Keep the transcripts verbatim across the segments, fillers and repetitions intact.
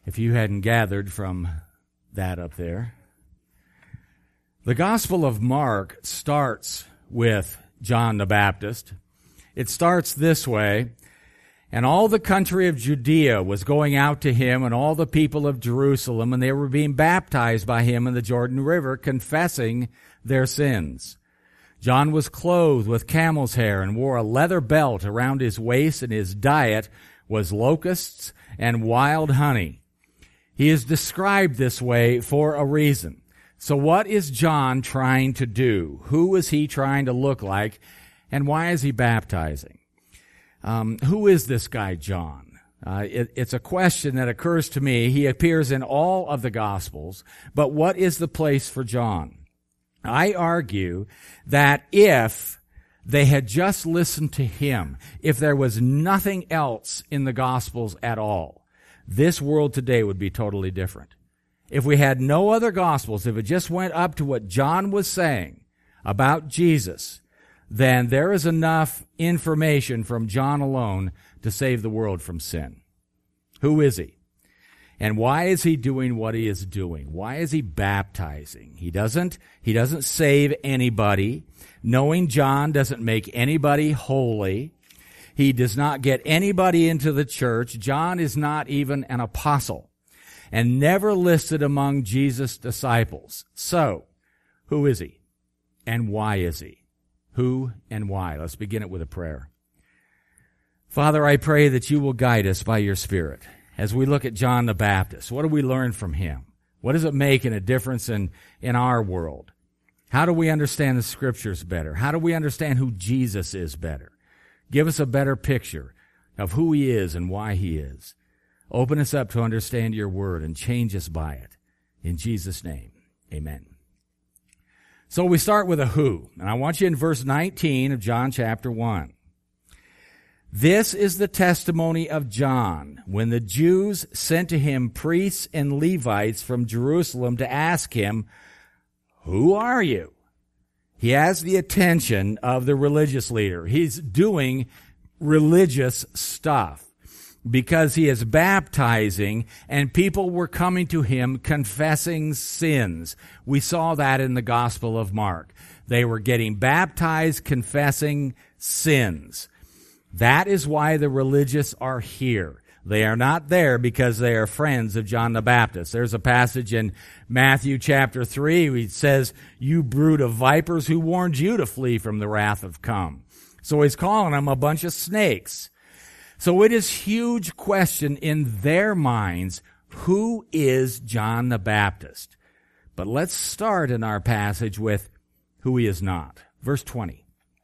if you hadn't gathered from that up there. The Gospel of Mark starts with John the Baptist. It starts this way: and all the country of Judea was going out to him, and all the people of Jerusalem, and they were being baptized by him in the Jordan River, confessing their sins. John was clothed with camel's hair and wore a leather belt around his waist, and his diet was locusts and wild honey. He is described this way for a reason. So what is John trying to do? Who is he trying to look like? And why is he baptizing? Um, who is this guy John? Uh, it, it's a question that occurs to me. He appears in all of the Gospels, but what is the place for John? I argue that if they had just listened to him, if there was nothing else in the Gospels at all, this world today would be totally different. If we had no other Gospels, if it just went up to what John was saying about Jesus, then there is enough information from John alone to save the world from sin. Who is he? And why is he doing what he is doing? Why is he baptizing? He doesn't, he doesn't save anybody. Knowing John doesn't make anybody holy. He does not get anybody into the church. John is not even an apostle and never listed among Jesus' disciples. So, who is he? And why is he? Who and why? Let's begin it with a prayer. Father, I pray that you will guide us by your Spirit as we look at John the Baptist. What do we learn from him? What does it make in a difference in, in our world? How do we understand the Scriptures better? How do we understand who Jesus is better? Give us a better picture of who he is and why he is. Open us up to understand your word and change us by it. In Jesus' name, amen. So we start with a who, and I want you in verse nineteen of John chapter one. This is the testimony of John when the Jews sent to him priests and Levites from Jerusalem to ask him, "Who are you?" He has the attention of the religious leader. He's doing religious stuff because he is baptizing and people were coming to him confessing sins. We saw that in the Gospel of Mark. They were getting baptized, confessing sins. That is why the religious are here. They are not there because they are friends of John the Baptist. There's a passage in Matthew chapter three where it says, "You brood of vipers, who warned you to flee from the wrath of come?" So he's calling them a bunch of snakes. So it is a huge question in their minds, who is John the Baptist? But let's start in our passage with who he is not. Verse twenty.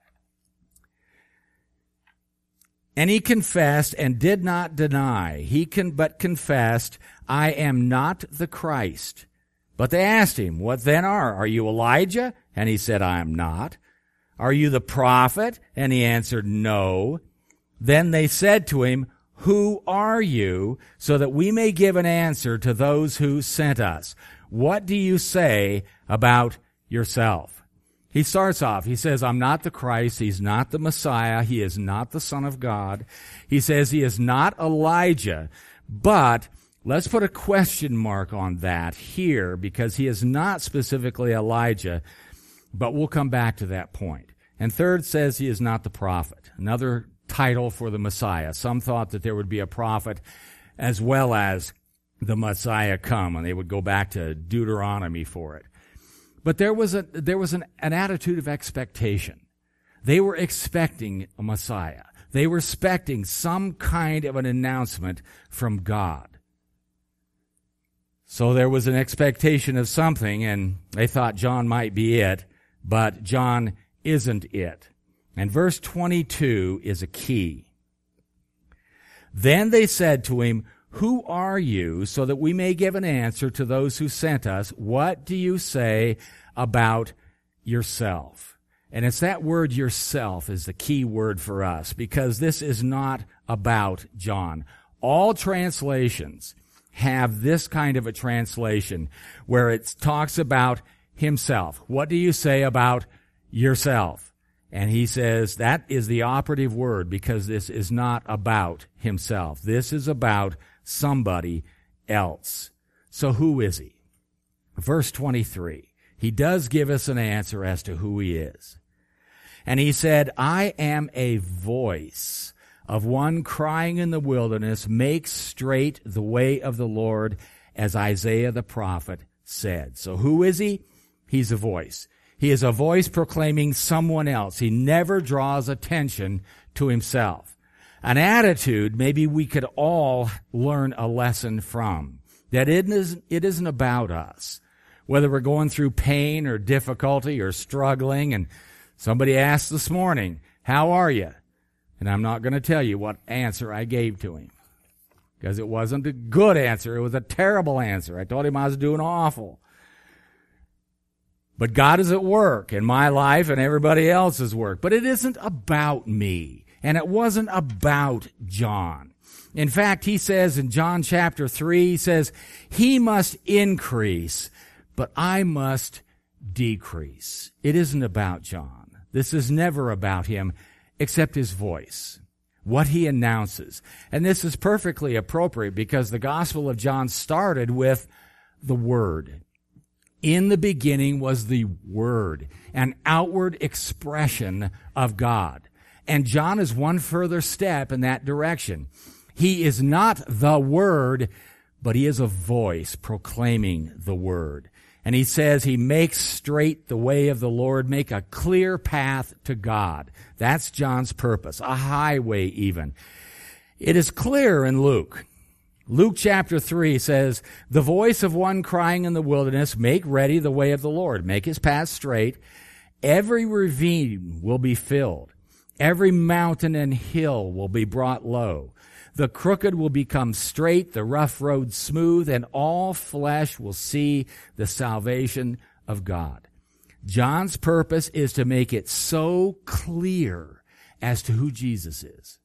And he confessed and did not deny. He can, but confessed, "I am not the Christ." But they asked him, "What then are? Are you Elijah?" And he said, "I am not." "Are you the prophet?" And he answered, "No." Then they said to him, "Who are you? So that we may give an answer to those who sent us. What do you say about yourself?" He starts off, he says, "I'm not the Christ." He's not the Messiah. He is not the Son of God. He says he is not Elijah. But let's put a question mark on that here because he is not specifically Elijah. But we'll come back to that point. And third says he is not the prophet. Another title for the Messiah. Some thought that there would be a prophet as well as the Messiah come, and they would go back to Deuteronomy for it. But there was a there was an, an attitude of expectation. They were expecting a Messiah. They were expecting some kind of an announcement from God. So there was an expectation of something, and they thought John might be it, but John isn't it. And verse twenty-two is a key. Then they said to him, "Who are you, so that we may give an answer to those who sent us? What do you say about yourself?" And it's that word yourself is the key word for us, because this is not about John. All translations have this kind of a translation where it talks about himself. What do you say about yourself? And he says that is the operative word, because this is not about himself. This is about somebody else. So who is he? Verse twenty-three. He does give us an answer as to who he is. And he said, I am a voice of one crying in the wilderness, make straight the way of the Lord, as Isaiah the prophet said. So who is he? He's a voice. He is a voice proclaiming someone else. He never draws attention to himself. An attitude maybe we could all learn a lesson from. That it isn't, it isn't about us. Whether we're going through pain or difficulty or struggling, and somebody asked this morning, how are you? And I'm not going to tell you what answer I gave to him, because it wasn't a good answer. It was a terrible answer. I told him I was doing awful. But God is at work in my life and everybody else's work. But it isn't about me. And it wasn't about John. In fact, he says in John chapter three, he says, he must increase, but I must decrease. It isn't about John. This is never about him, except his voice, what he announces. And this is perfectly appropriate because the Gospel of John started with the Word. In the beginning was the Word, an outward expression of God. And John is one further step in that direction. He is not the Word, but he is a voice proclaiming the Word. And he says he makes straight the way of the Lord, make a clear path to God. That's John's purpose, a highway even. It is clear in Luke. Luke chapter three says, the voice of one crying in the wilderness, make ready the way of the Lord, make his path straight. Every ravine will be filled. Every mountain and hill will be brought low. The crooked will become straight, the rough road smooth, and all flesh will see the salvation of God. John's purpose is to make it so clear as to who Jesus is.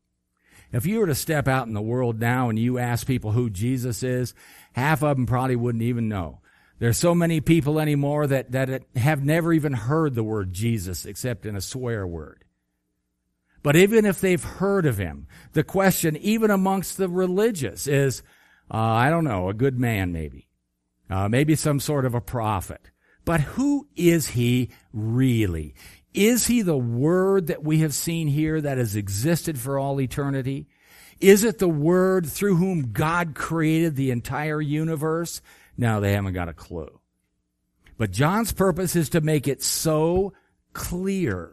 If you were to step out in the world now and you ask people who Jesus is, half of them probably wouldn't even know. There's so many people anymore that, that have never even heard the word Jesus except in a swear word. But even if they've heard of him, the question, even amongst the religious, is, uh, I don't know, a good man maybe. Uh, maybe some sort of a prophet. But who is he really? Is he the Word that we have seen here that has existed for all eternity? Is it the Word through whom God created the entire universe? No, they haven't got a clue. But John's purpose is to make it so clear.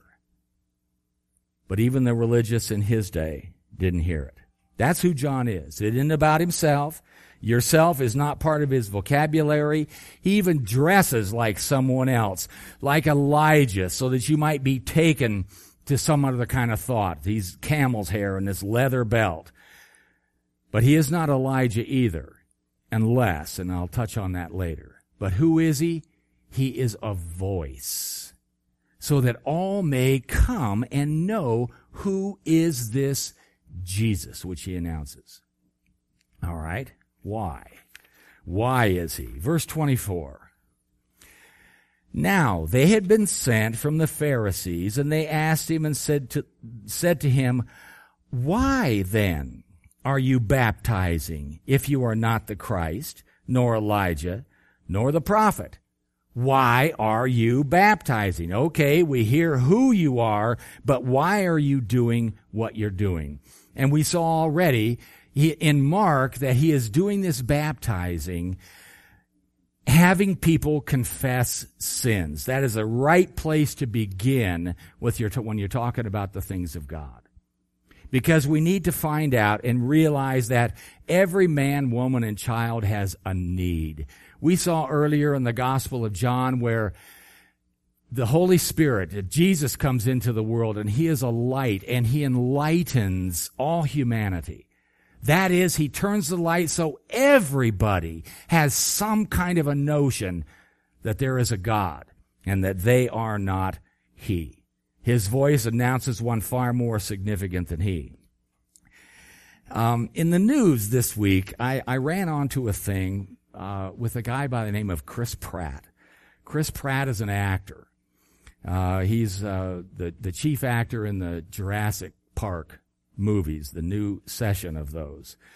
But even the religious in his day didn't hear it. That's who John is. It isn't about himself. Yourself is not part of his vocabulary. He even dresses like someone else, like Elijah, so that you might be taken to some other kind of thought. These camel's hair and this leather belt. But he is not Elijah either, unless, and I'll touch on that later. But who is he? He is a voice, so that all may come and know who is this Jesus, which he announces. All right. Why? Why is he? Verse twenty-four. Now they had been sent from the Pharisees, and they asked him and said to, said to him, why then are you baptizing if you are not the Christ, nor Elijah, nor the prophet? Why are you baptizing? Okay, we hear who you are, but why are you doing what you're doing? And we saw already He, in Mark, that he is doing this baptizing, having people confess sins. That is a right place to begin with your, when you're talking about the things of God. Because we need to find out and realize that every man, woman, and child has a need. We saw earlier in the Gospel of John where the Holy Spirit, Jesus, comes into the world, and he is a light, and he enlightens all humanity. That is, he turns the light so everybody has some kind of a notion that there is a God and that they are not he. His voice announces one far more significant than he. Um, in the news this week, I, I ran onto a thing uh, with a guy by the name of Chris Pratt. Chris Pratt is an actor. Uh, he's uh, the, the chief actor in the Jurassic Park movies, the new session of those.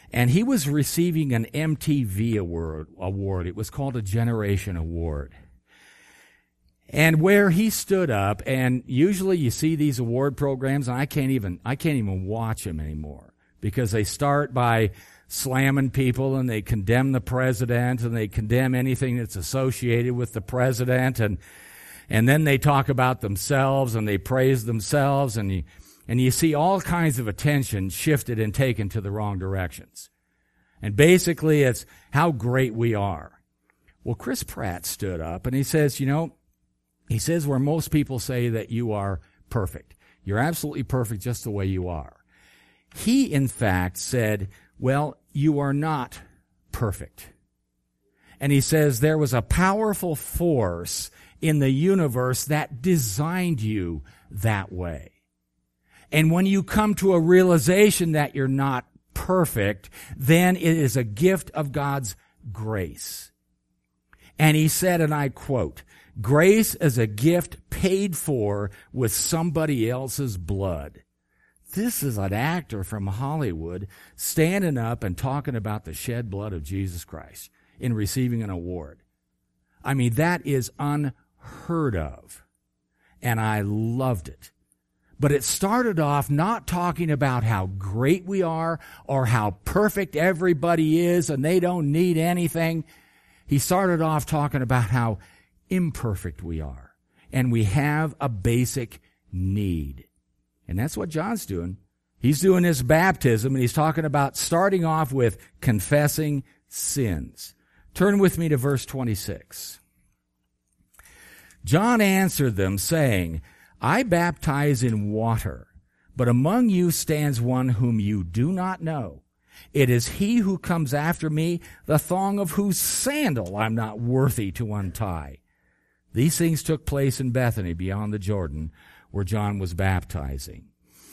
And he was receiving an M T V award, award. It was called a Generation Award. And where he stood up, and usually you see these award programs, and I can't even, I can't even watch them anymore, because they start by slamming people, and they condemn the president, and they condemn anything that's associated with the president, and and then they talk about themselves, and they praise themselves, and you, and you see all kinds of attention shifted and taken to the wrong directions. And basically it's how great we are. Well, Chris Pratt stood up, and he says, you know, he says where most people say that you are perfect. You're absolutely perfect just the way you are. He, in fact, said, well, you are not perfect. And he says there was a powerful force in the universe that designed you that way. And when you come to a realization that you're not perfect, then it is a gift of God's grace. And he said, and I quote, "Grace is a gift paid for with somebody else's blood." This is an actor from Hollywood standing up and talking about the shed blood of Jesus Christ in receiving an award. I mean, that is unheard of. And I loved it. But it started off not talking about how great we are or how perfect everybody is and they don't need anything. He started off talking about how imperfect we are, and we have a basic need. And that's what John's doing. He's doing his baptism, and he's talking about starting off with confessing sins. Turn with me to verse twenty-six. John answered them, saying, "I baptize in water, but among you stands one whom you do not know. It is he who comes after me, the thong of whose sandal I'm not worthy to untie." These things took place in Bethany beyond the Jordan, where John was baptizing.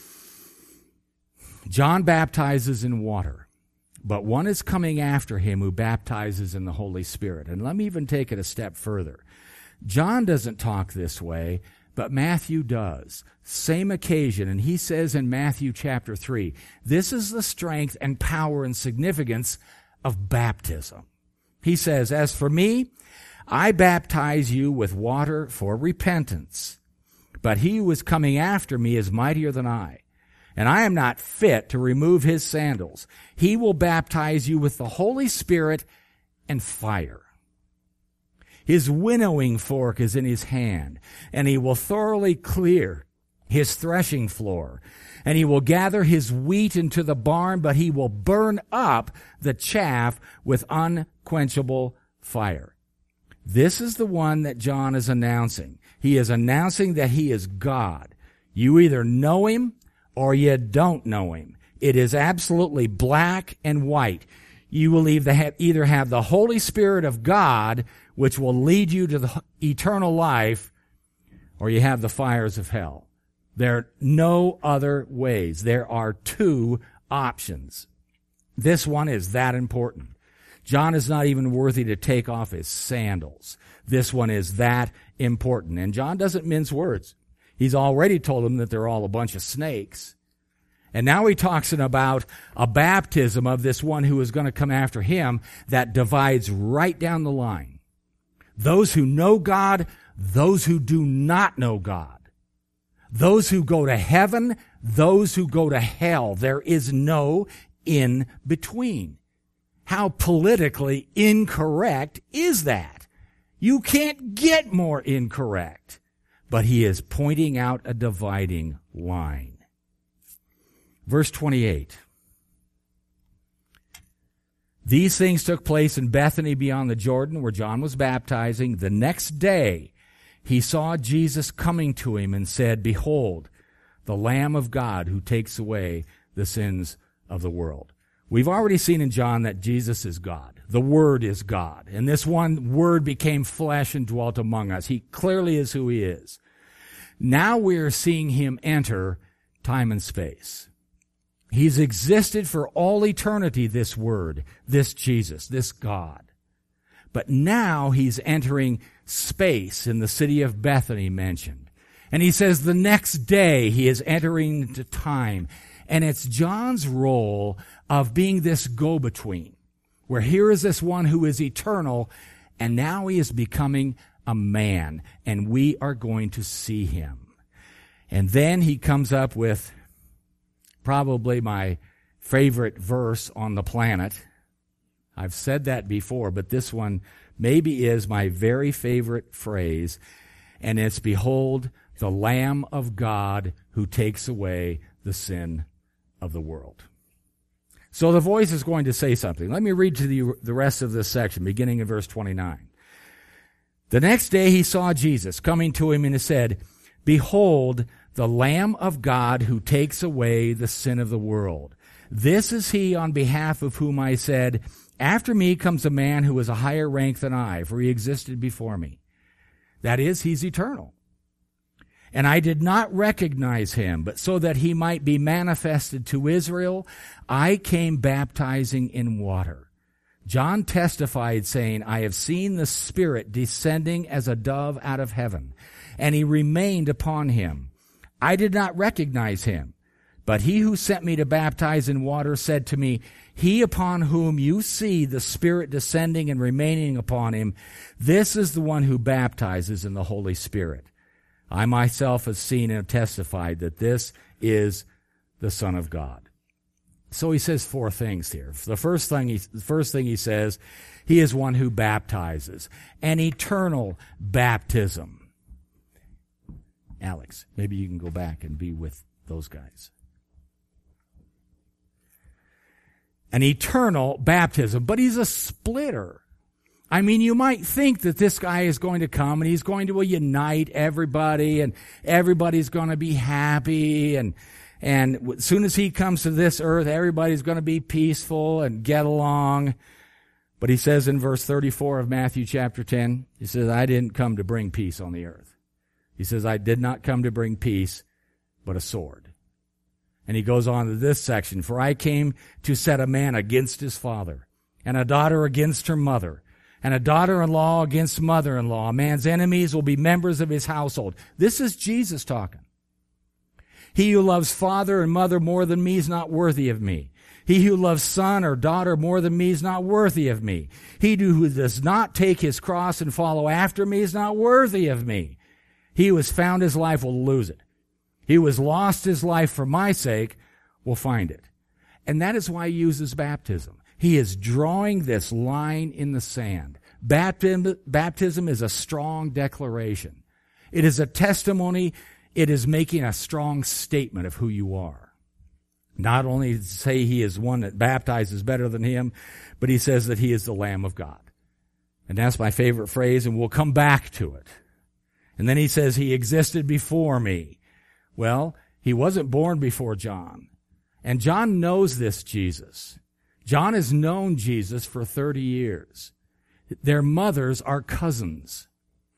John baptizes in water, but one is coming after him who baptizes in the Holy Spirit. And let me even take it a step further. John doesn't talk this way, but Matthew does. Same occasion, and he says in Matthew chapter three, this is the strength and power and significance of baptism. He says, "As for me, I baptize you with water for repentance, but he who is coming after me is mightier than I, and I am not fit to remove his sandals. He will baptize you with the Holy Spirit and fire. His winnowing fork is in his hand, and he will thoroughly clear his threshing floor, and he will gather his wheat into the barn, but he will burn up the chaff with unquenchable fire." This is the one that John is announcing. He is announcing that he is God. You either know him or you don't know him. It is absolutely black and white. You will either have the Holy Spirit of God, which will lead you to the eternal life, or you have the fires of hell. There are no other ways. There are two options. This one is that important. John is not even worthy to take off his sandals. This one is that important. And John doesn't mince words. He's already told them that they're all a bunch of snakes. And now he talks about a baptism of this one who is going to come after him that divides right down the line. Those who know God, those who do not know God. Those who go to heaven, those who go to hell. There is no in between. How politically incorrect is that? You can't get more incorrect. But he is pointing out a dividing line. Verse twenty-eight. These things took place in Bethany beyond the Jordan, where John was baptizing. The next day he saw Jesus coming to him and said, "Behold, the Lamb of God who takes away the sins of the world." We've already seen in John that Jesus is God. The Word is God. And this one Word became flesh and dwelt among us. He clearly is who he is. Now we are seeing him enter time and space. He's existed for all eternity, this Word, this Jesus, this God. But now he's entering space in the city of Bethany mentioned. And he says the next day he is entering into time. And it's John's role of being this go-between, where here is this one who is eternal, and now he is becoming a man, and we are going to see him. And then he comes up with probably my favorite verse on the planet. I've said that before, but this one maybe is my very favorite phrase, and it's, "Behold, the Lamb of God who takes away the sin of the world." So the voice is going to say something. Let me read to you the rest of this section, beginning in verse twenty-nine. "The next day he saw Jesus coming to him and he said, 'Behold, the Lamb of God who takes away the sin of the world. This is he on behalf of whom I said, after me comes a man who is a higher rank than I, for he existed before me.' That is, he's eternal. 'And I did not recognize him, but so that he might be manifested to Israel, I came baptizing in water. John testified, saying, I have seen the Spirit descending as a dove out of heaven, and he remained upon him. I did not recognize him, but he who sent me to baptize in water said to me, He upon whom you see the Spirit descending and remaining upon him, this is the one who baptizes in the Holy Spirit. I myself have seen and have testified that this is the Son of God.'" So he says four things here. The first thing he, the first thing he says, he is one who baptizes, an eternal baptism. Alex, maybe you can go back and be with those guys. An eternal baptism, but he's a splitter. I mean, you might think that this guy is going to come and he's going to unite everybody and everybody's going to be happy, and and as soon as he comes to this earth, everybody's going to be peaceful and get along. But he says in verse thirty-four of Matthew chapter ten, he says, "I didn't come to bring peace on the earth." He says, "I did not come to bring peace, but a sword." And he goes on to this section, "For I came to set a man against his father, and a daughter against her mother, and a daughter-in-law against mother-in-law. A man's enemies will be members of his household." This is Jesus talking. "He who loves father and mother more than me is not worthy of me. He who loves son or daughter more than me is not worthy of me. He who does not take his cross and follow after me is not worthy of me. He who has found his life will lose it. He who has lost his life for my sake will find it." And that is why he uses baptism. He is drawing this line in the sand. Baptism, baptism is a strong declaration. It is a testimony. It is making a strong statement of who you are. Not only to say he is one that baptizes better than him, but he says that he is the Lamb of God. And that's my favorite phrase, and we'll come back to it. And then he says, he existed before me. Well, he wasn't born before John. And John knows this Jesus. John has known Jesus for thirty years. Their mothers are cousins.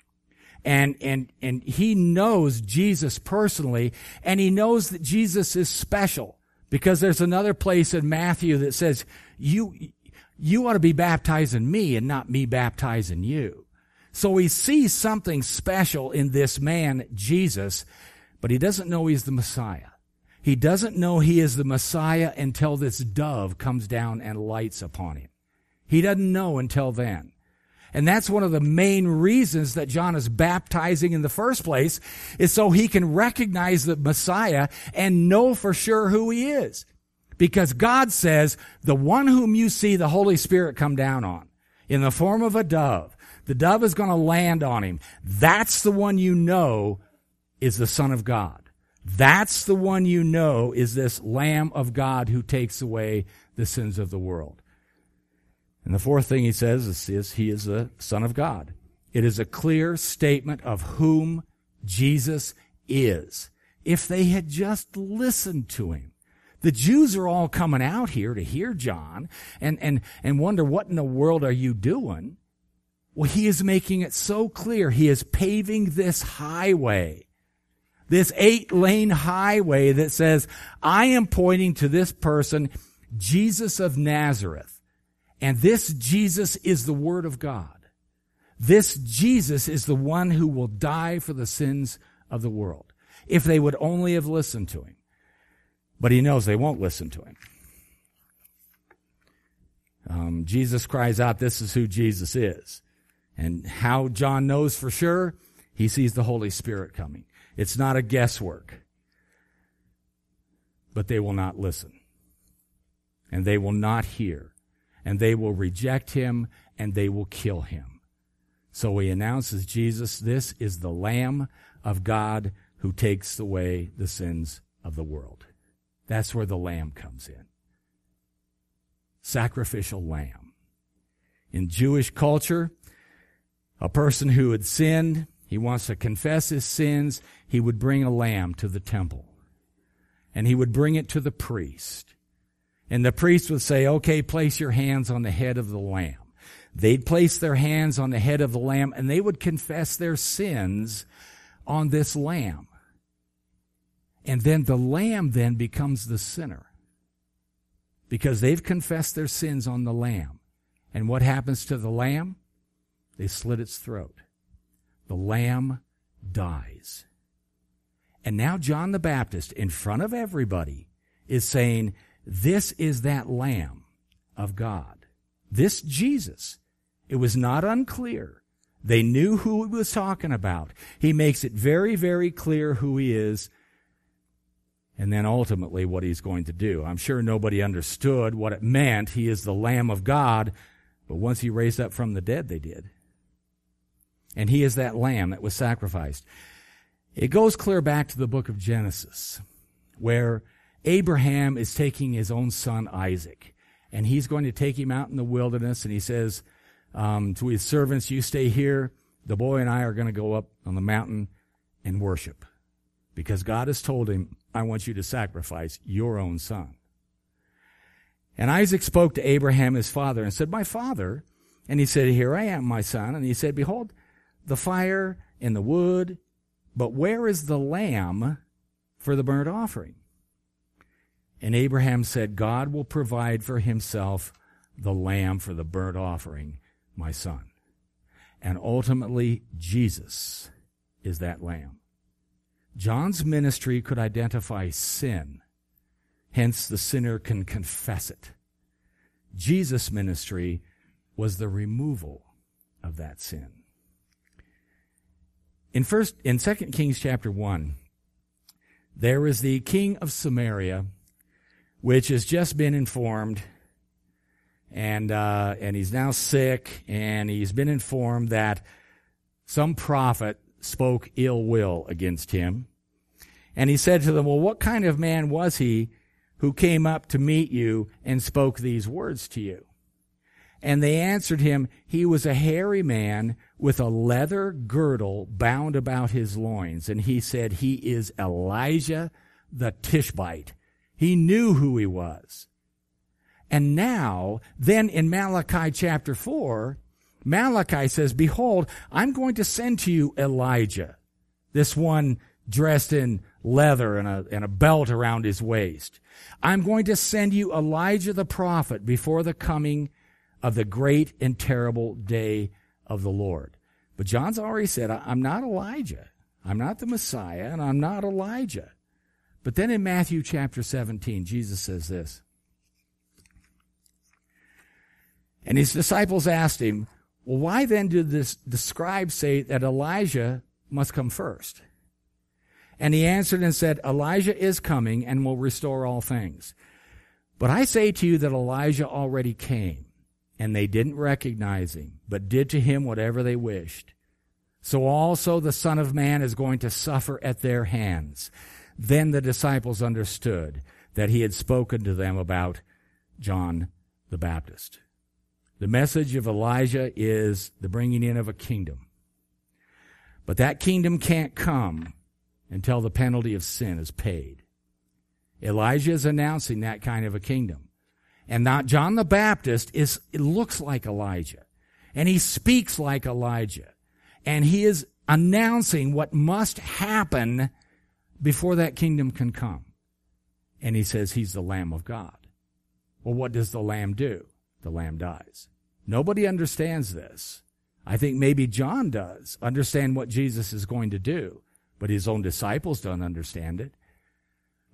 And, and, and he knows Jesus personally, and he knows that Jesus is special, because there's another place in Matthew that says, you, you ought to be baptizing me and not me baptizing you. So he sees something special in this man, Jesus, but he doesn't know he's the Messiah. He doesn't know he is the Messiah until this dove comes down and lights upon him. He doesn't know until then. And that's one of the main reasons that John is baptizing in the first place, is so he can recognize the Messiah and know for sure who he is. Because God says, the one whom you see the Holy Spirit come down on, in the form of a dove, the dove is going to land on him. That's the one you know is the Son of God. That's the one you know is this Lamb of God who takes away the sins of the world. And the fourth thing he says is, is he is the Son of God. It is a clear statement of whom Jesus is. If they had just listened to him. The Jews are all coming out here to hear John and, and, and wonder, what in the world are you doing? Well, he is making it so clear. He is paving this highway, this eight-lane highway that says, I am pointing to this person, Jesus of Nazareth. And this Jesus is the Word of God. This Jesus is the one who will die for the sins of the world. If they would only have listened to him. But he knows they won't listen to him. Um, Jesus cries out, this is who Jesus is. And how John knows for sure? He sees the Holy Spirit coming. It's not a guesswork. But they will not listen. And they will not hear. And they will reject him, and they will kill him. So he announces Jesus, this is the Lamb of God who takes away the sins of the world. That's where the Lamb comes in. Sacrificial lamb. In Jewish culture, a person who had sinned, he wants to confess his sins, he would bring a lamb to the temple. And he would bring it to the priest. And the priest would say, okay, place your hands on the head of the lamb. They'd place their hands on the head of the lamb, and they would confess their sins on this lamb. And then the lamb then becomes the sinner. Because they've confessed their sins on the lamb. And what happens to the lamb? They slit its throat. The lamb dies. And now John the Baptist, in front of everybody, is saying, this is that Lamb of God. This Jesus. It was not unclear. They knew who he was talking about. He makes it very, very clear who he is, and then ultimately what he's going to do. I'm sure nobody understood what it meant. He is the Lamb of God, but once he raised up from the dead, they did. And he is that lamb that was sacrificed. It goes clear back to the book of Genesis, where Abraham is taking his own son Isaac, and he's going to take him out in the wilderness, and he says um, to his servants, you stay here, the boy and I are going to go up on the mountain and worship, because God has told him, I want you to sacrifice your own son. And Isaac spoke to Abraham, his father, and said, my father. And he said, here I am, my son. And he said, behold, the fire and the wood, but where is the lamb for the burnt offering? And Abraham said, God will provide for himself the lamb for the burnt offering, my son. And ultimately, Jesus is that lamb. John's ministry could identify sin. Hence, the sinner can confess it. Jesus' ministry was the removal of that sin. In first, in Second Kings chapter one, there is the king of Samaria, which has just been informed, and uh, and he's now sick, and he's been informed that some prophet spoke ill will against him. And he said to them, well, what kind of man was he who came up to meet you and spoke these words to you? And they answered him, he was a hairy man with a leather girdle bound about his loins. And he said, he is Elijah the Tishbite. He knew who he was. And now, then in Malachi chapter four, Malachi says, behold, I'm going to send to you Elijah, this one dressed in leather and a, and a belt around his waist. I'm going to send you Elijah the prophet before the coming of the great and terrible day of the Lord. But John's already said, I'm not Elijah. I'm not the Messiah, and I'm not Elijah. But then in Matthew chapter seventeen, Jesus says this. And his disciples asked him, well, why then did this, the scribes say that Elijah must come first? And he answered and said, Elijah is coming and will restore all things. But I say to you that Elijah already came, and they didn't recognize him, but did to him whatever they wished. So also the Son of Man is going to suffer at their hands. Then the disciples understood that he had spoken to them about John the Baptist. The message of Elijah is the bringing in of a kingdom. But that kingdom can't come until the penalty of sin is paid. Elijah is announcing that kind of a kingdom. And not John the Baptist is, it looks like Elijah. And he speaks like Elijah. And he is announcing what must happen before that kingdom can come. And he says he's the Lamb of God. Well, what does the Lamb do? The Lamb dies. Nobody understands this. I think maybe John does understand what Jesus is going to do, but his own disciples don't understand it.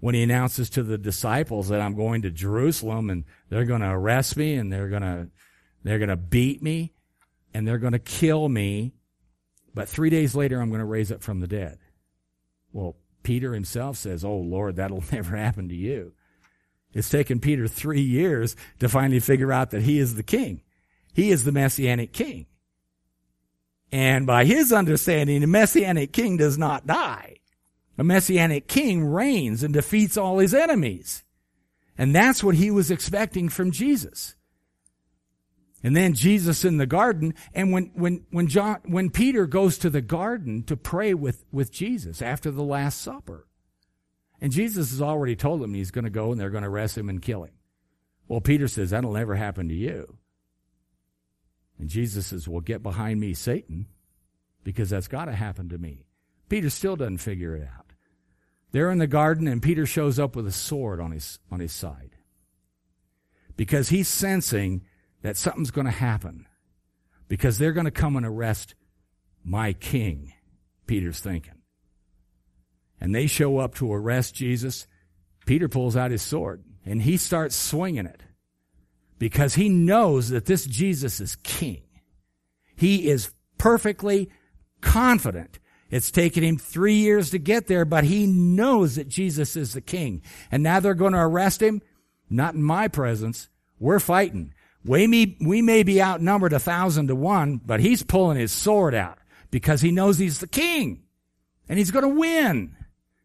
when he announces to the disciples that I'm going to Jerusalem and they're going to arrest me and they're going to they're going to beat me and they're going to kill me, but three days later I'm going to raise up from the dead. Well, Peter himself says, "Oh, Lord, that'll never happen to you." It's taken Peter three years to finally figure out that he is the king. He is the Messianic king. And by his understanding, the Messianic king does not die. A Messianic king reigns and defeats all his enemies. And that's what he was expecting from Jesus. And then Jesus in the garden, and when, when, when John, when Peter goes to the garden to pray with, with Jesus after the Last Supper, and Jesus has already told him he's going to go and they're going to arrest him and kill him. Well, Peter says, that'll never happen to you. And Jesus says, well, get behind me, Satan, because that's got to happen to me. Peter still doesn't figure it out. They're in the garden, and Peter shows up with a sword on his, on his side because he's sensing that something's going to happen because they're going to come and arrest my king, Peter's thinking. And they show up to arrest Jesus. Peter pulls out his sword, and he starts swinging it because he knows that this Jesus is king. He is perfectly confident. It's taken him three years to get there, but he knows that Jesus is the king. And now they're going to arrest him. Not in my presence. We're fighting. We may, we may be outnumbered a thousand to one, but he's pulling his sword out because he knows he's the king. And he's going to win.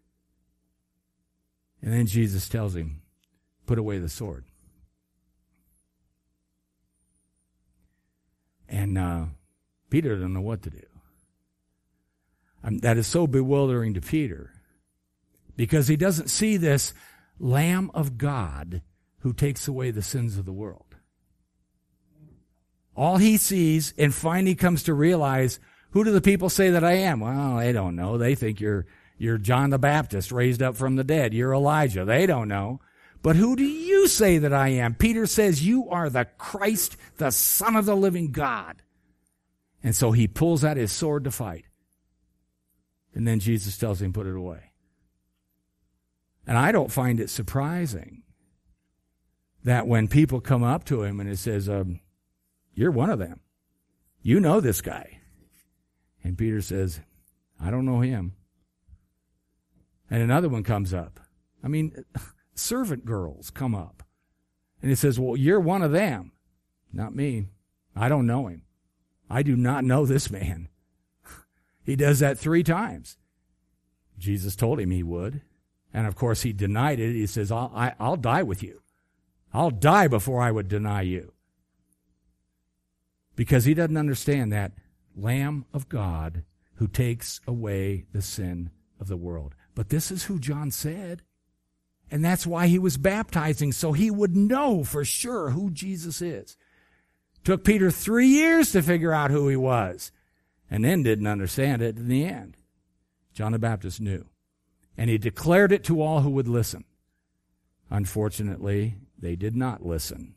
And then Jesus tells him, put away the sword. And uh, Peter doesn't know what to do. Um, that is so bewildering to Peter because he doesn't see this Lamb of God who takes away the sins of the world. All he sees and finally comes to realize, who do the people say that I am? Well, they don't know. They think you're you're John the Baptist raised up from the dead. You're Elijah. They don't know. But who do you say that I am? Peter says, you are the Christ, the Son of the living God. And so he pulls out his sword to fight. And then Jesus tells him, put it away. And I don't find it surprising that when people come up to him and it says, um, you're one of them. You know this guy. And Peter says, I don't know him. And another one comes up. I mean, servant girls come up. And he says, well, you're one of them. Not me. I don't know him. I do not know this man. He does that three times. Jesus told him he would. And of course he denied it. He says, I'll, I, I'll die with you. I'll die before I would deny you. Because he doesn't understand that Lamb of God who takes away the sin of the world. But this is who John said. And that's why he was baptizing, so he would know for sure who Jesus is. Took Peter three years to figure out who he was, and then didn't understand it in the end. John the Baptist knew. And he declared it to all who would listen. Unfortunately, they did not listen.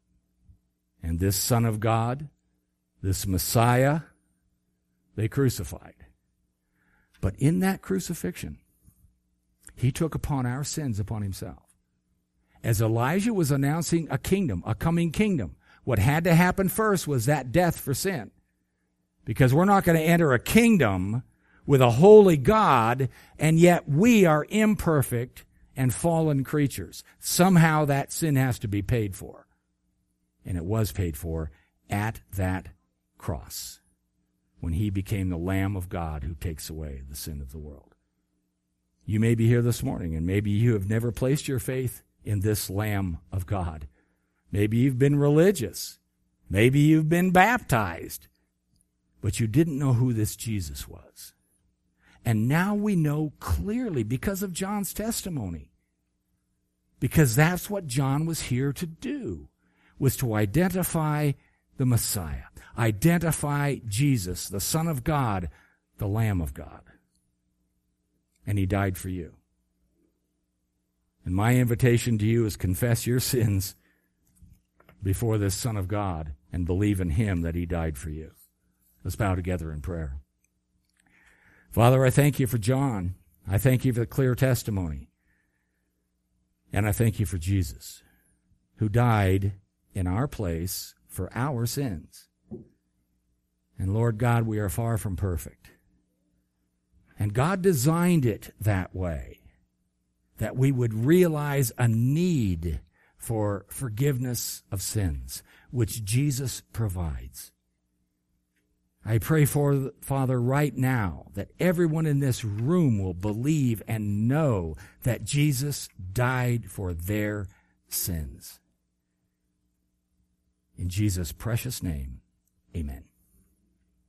And this Son of God, this Messiah, they crucified. But in that crucifixion, he took upon our sins upon himself. As Elijah was announcing a kingdom, a coming kingdom, what had to happen first was that death for sin. Because we're not going to enter a kingdom with a holy God, and yet we are imperfect and fallen creatures. Somehow that sin has to be paid for. And it was paid for at that cross, when he became the Lamb of God who takes away the sin of the world. You may be here this morning, and maybe you have never placed your faith in this Lamb of God. Maybe you've been religious. Maybe you've been baptized. But you didn't know who this Jesus was. And now we know clearly because of John's testimony. Because that's what John was here to do, was to identify the Messiah. Identify Jesus, the Son of God, the Lamb of God. And he died for you. And my invitation to you is confess your sins before this Son of God and believe in him that he died for you. Let's bow together in prayer. Father, I thank you for John. I thank you for the clear testimony. And I thank you for Jesus, who died in our place for our sins. And Lord God, we are far from perfect. And God designed it that way, that we would realize a need for forgiveness of sins, which Jesus provides. I pray for, Father, right now that everyone in this room will believe and know that Jesus died for their sins. In Jesus' precious name, amen.